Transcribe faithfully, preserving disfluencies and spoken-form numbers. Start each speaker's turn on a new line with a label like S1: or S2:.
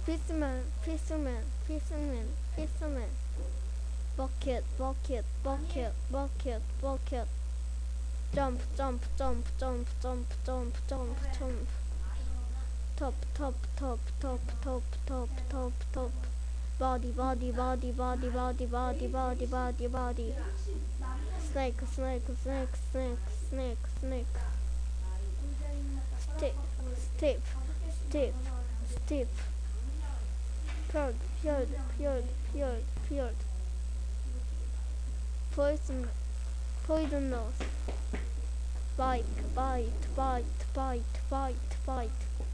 S1: Fisherman, fisherman, fisherman, fisherman. Bucket, bucket, bucket, bucket, bucket. Jump, jump, jump, jump, jump, jump, jump, jump. Top, top, top, top, top, top, top, top. Body, body, body, body, body, body, body, body, body. Snake, snake, snake, snake, snake, snake. Stiff, stiff, stiff, stiff. Pure, pure, pure, pure, pure. Poison, poisonous. Bite, bite, bite, bite, bite, bite.